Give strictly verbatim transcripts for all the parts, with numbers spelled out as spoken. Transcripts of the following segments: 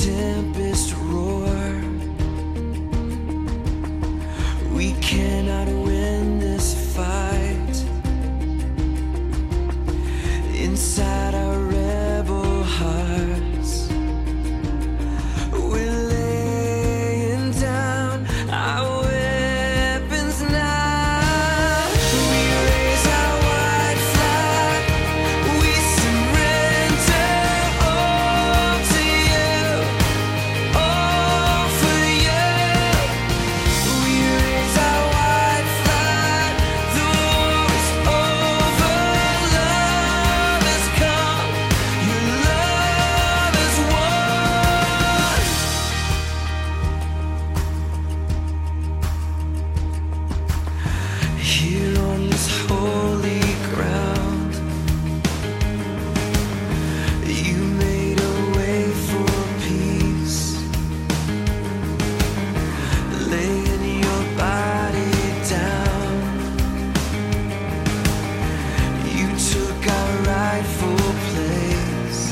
tempest roar. We cannot win this fight. Inside our rebel hearts, we're laying down our weapons now. We raise our white flag, we surrender all to you, all for you. We raise our white flag, the war is over, love has come, your love has won. Here on this holy ground, you made a way for peace, laying your body down. You took our rightful place.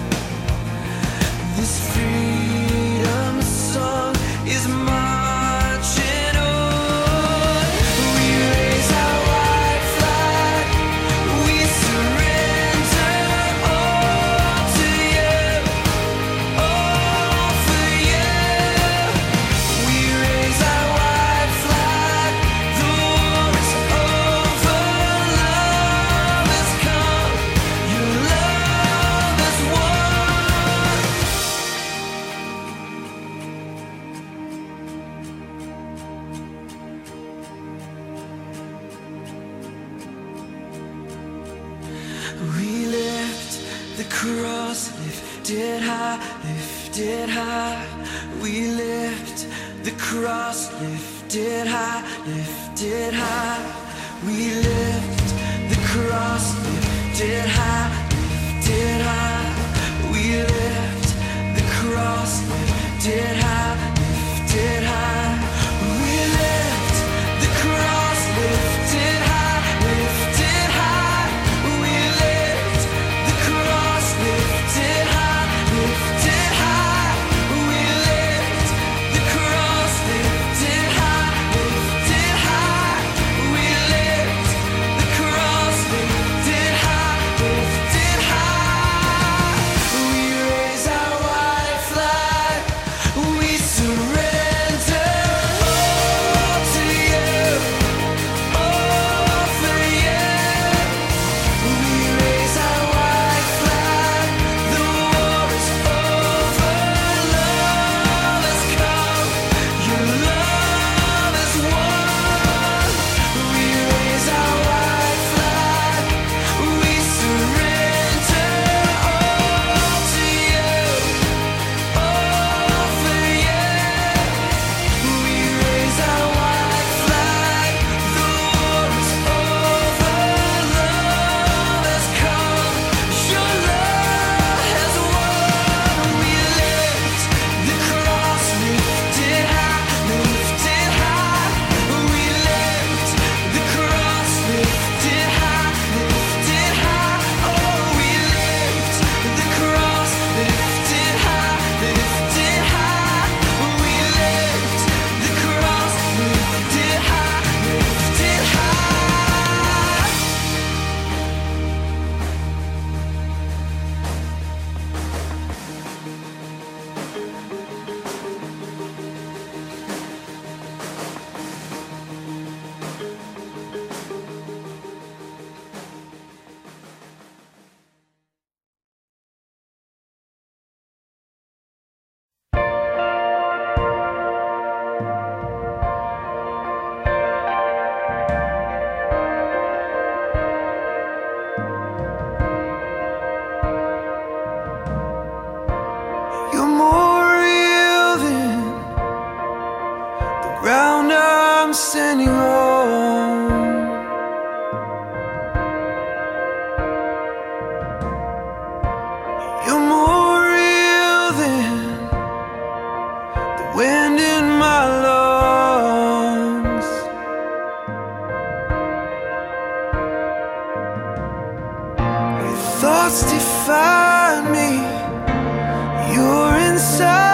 This freedom song is marching on. We raise our white flag, we surrender all to you, all for you. We raise our white flag, the war is over, love has come, your love has won. We lift the cross, lift it high, lift it high. We lift the cross, lift it high, lift it high. We lift the cross, lift it high, lift it high. We lift the cross, lift it high, lift it high. We lift the cross, lift it high, lift it high. We lift the cross, lift it high, lift it high. We lift the cross, lift it high, lift it high. We lift the cross, lift it high, lift it high. We raise our white flag, we surrender all to you, all for you. We raise our white flag, the war is over, love has come, your love has won. We raise our white flag, we surrender all to you, all for you. We raise our white flag, the war is over, love has come, your love has won. We lift the cross, lift it high, lift it high. We lift the cross, lift it high, lift it high. Oh, we lift the cross, lift it high, lift it high. We lift the cross, lift it high, lift it high. You're more real than the ground I'm standing on. You're more real than the wind in my lungs. Your thoughts define me. You're inside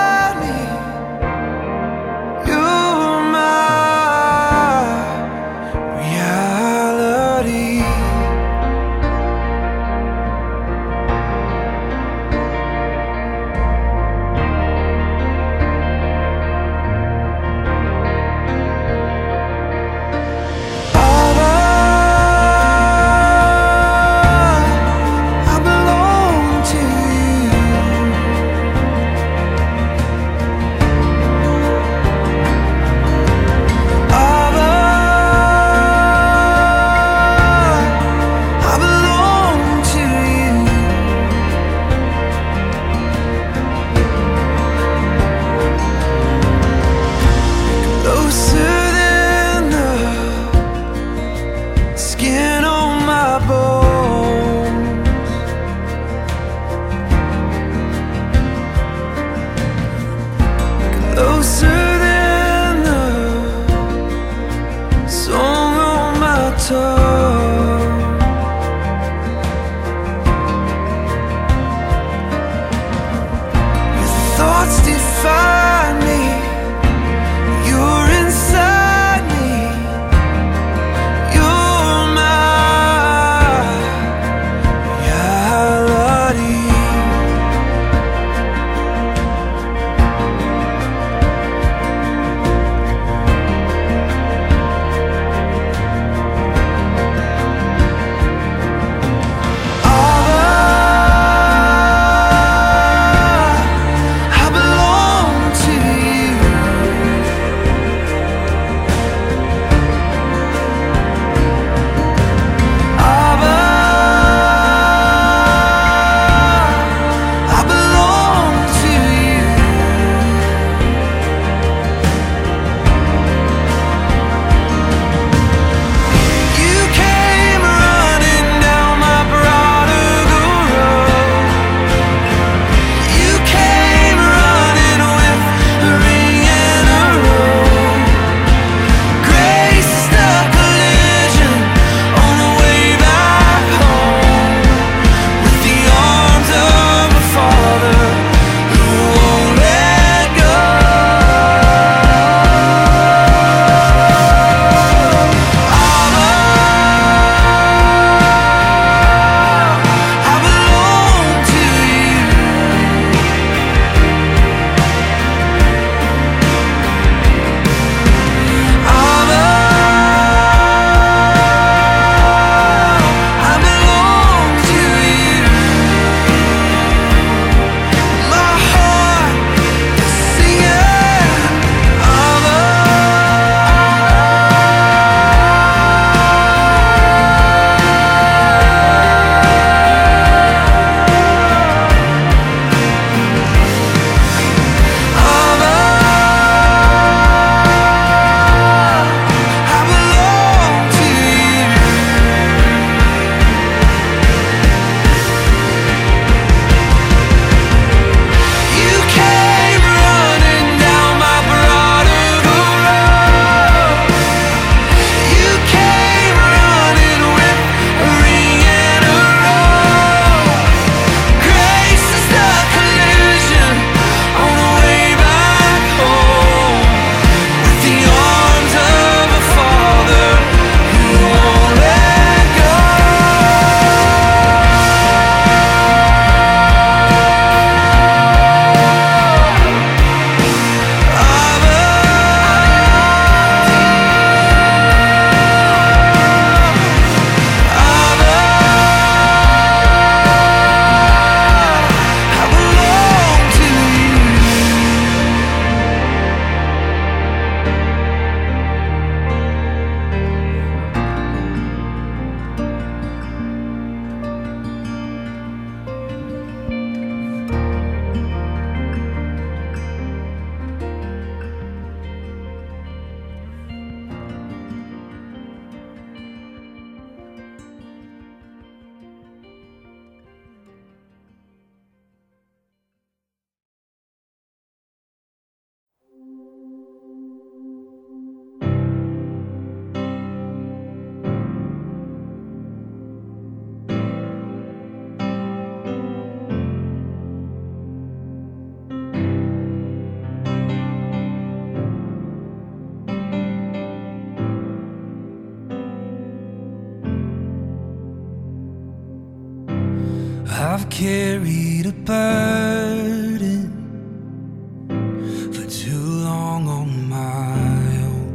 I've carried a burden for too long on my own.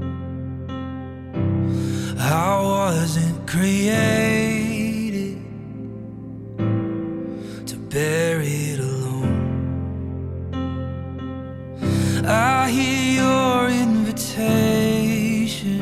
I wasn't created to bear it alone. I hear your invitation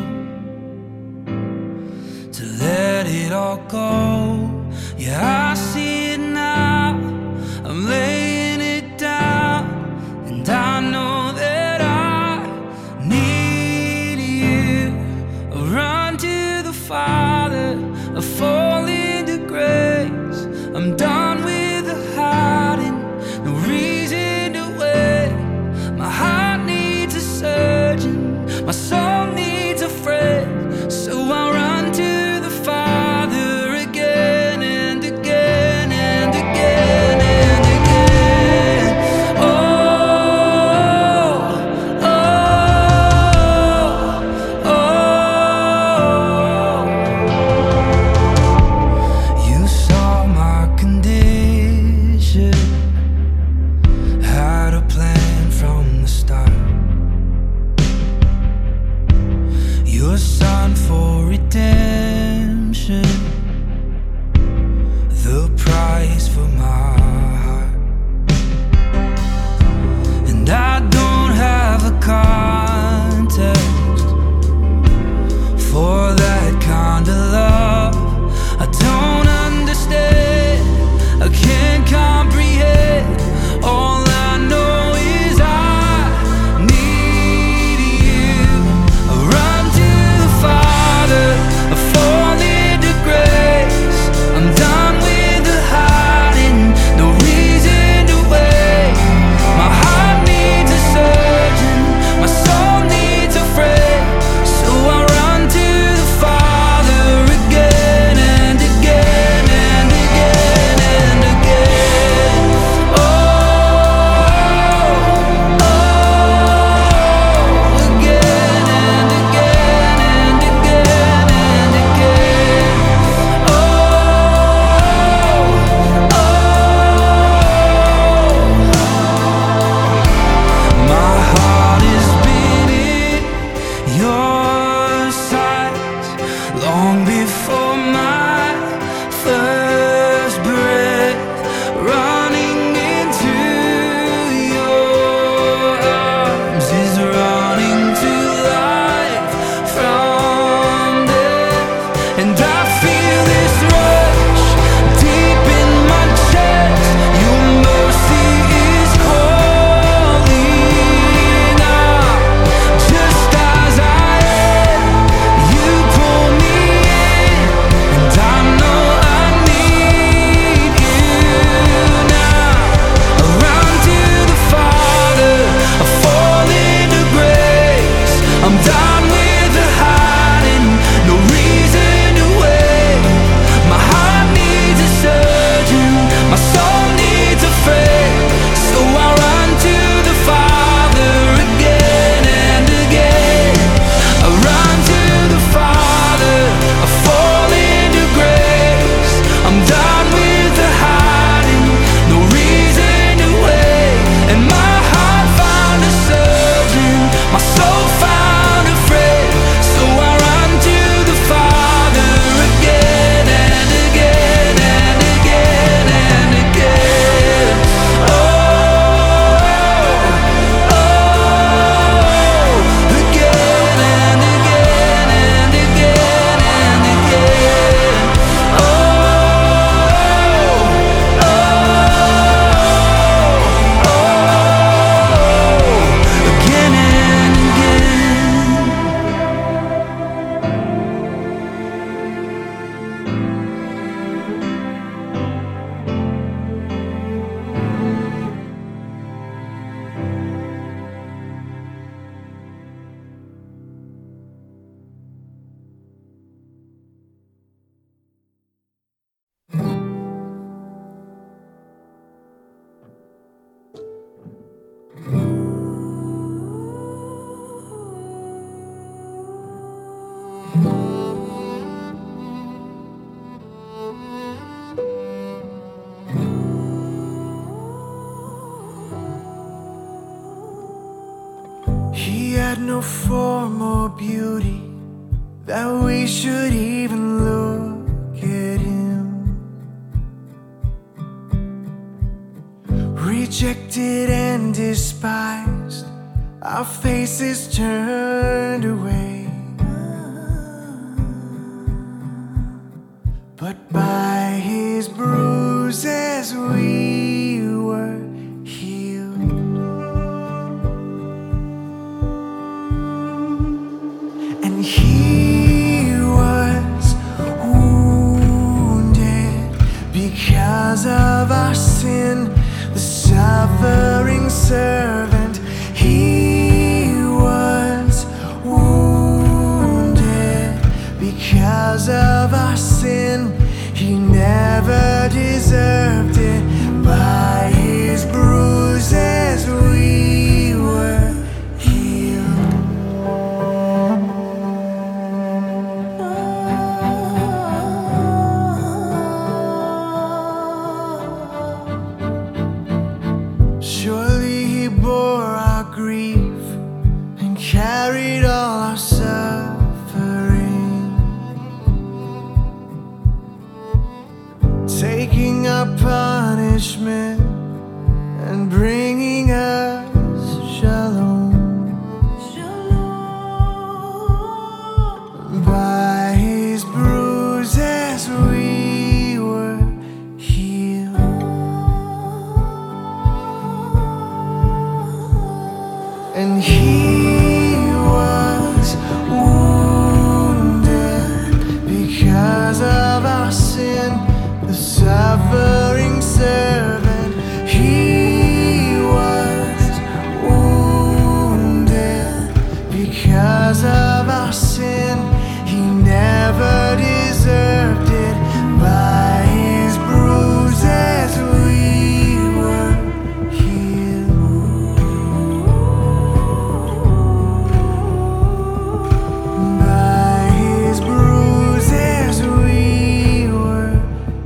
to let it all go. Yeah, I see it now, I'm laying it down, and I know that I need you. I run to the Father, I fall into grace. I'm done with the hiding, no reason to wait. My heart needs a surgeon, my soul needs a friend, so I run to the Father again. no form or beauty that we should even look at him. Rejected and despised, our faces turned away. But by his bruises we were healed. And he was wounded because of our sin, the suffering servant. He was wounded because of our sin. He never deserved it. By his bruises we were healed. Surely he bore our grief and carried all our suffering, taking our punishment and bringing us shalom. By his bruises we were healed. And he was wounded because of our sin, the suffering servant. He was wounded because of our sin. He never deserved it. By his bruises we were healed. By his bruises we were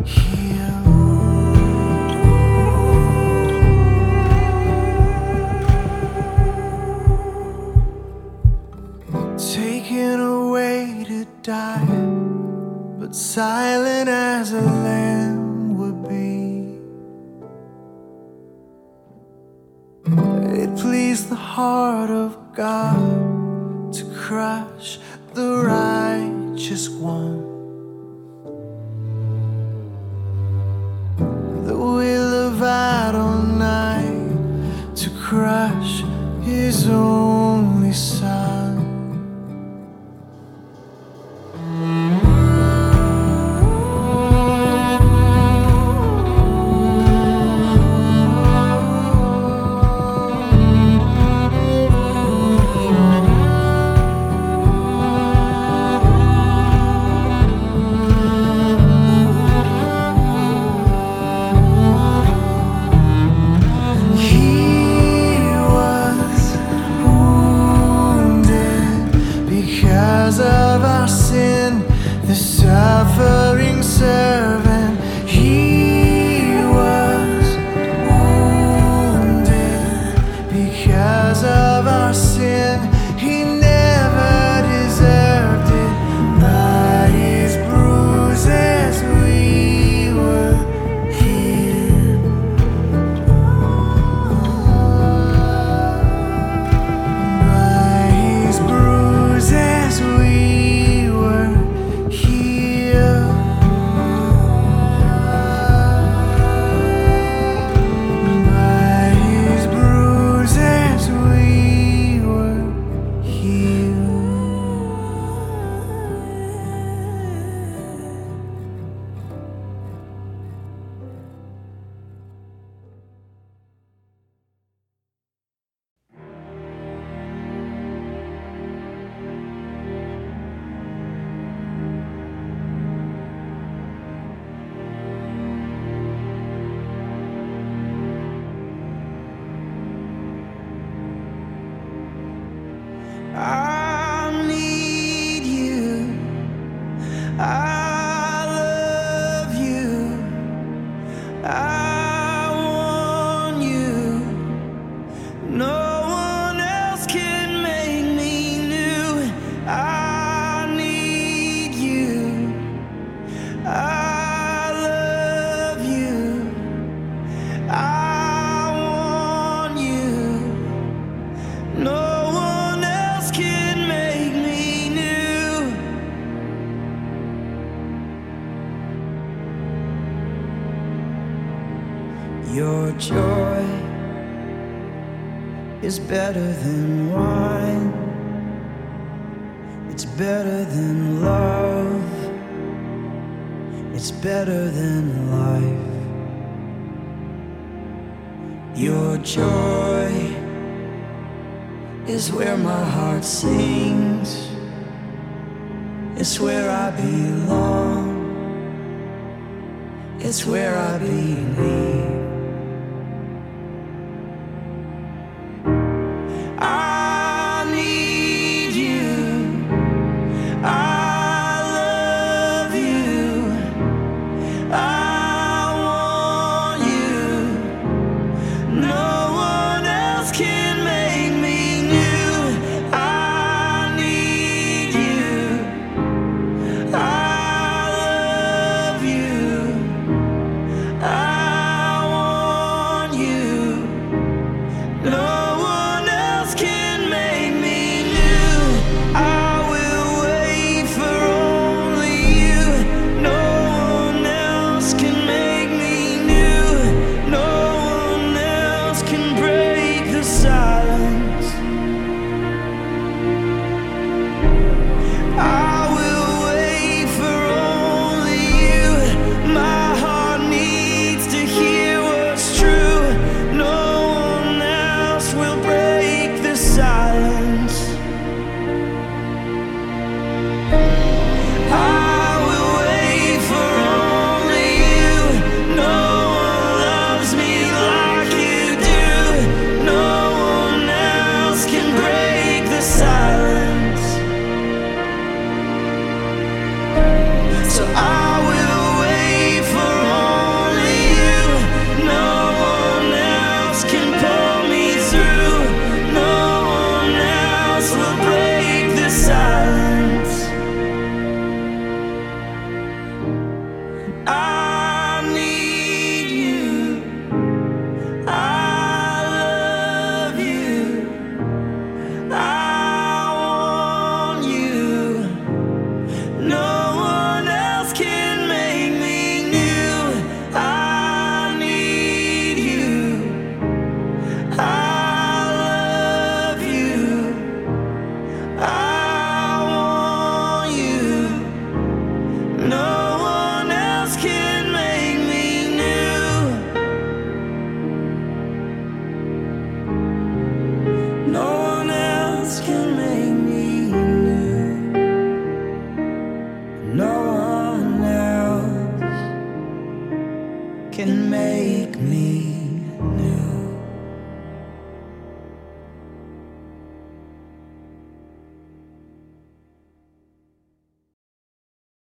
taken away to die, but silent as a lamb would be. It pleased the heart of God to crush the righteous one. The will of Adonai to crush his only son. He was Your joy is better than wine. It's better than love. It's better than life. Your joy is where my heart sings. It's where I belong. It's where I believe. I need you. I love you. I want you. No one else can make me new. I need you. I love you. I want you. No one else can make me new. I will wait for only you. No one else can make me new. No one else can break the silence. I will wait for only you. My heart needs to hear what's true. No one else will break the silence. I will wait for only you. No one loves me like you do. No one else can break the silence. So I will wait for only you. No one else can pull me through. No one else will break the silence. I need you. I love you. I want you. No one else can make me new. I need you. I love you. I want you. No one else can make me new. No one else can make me new. No one else can make me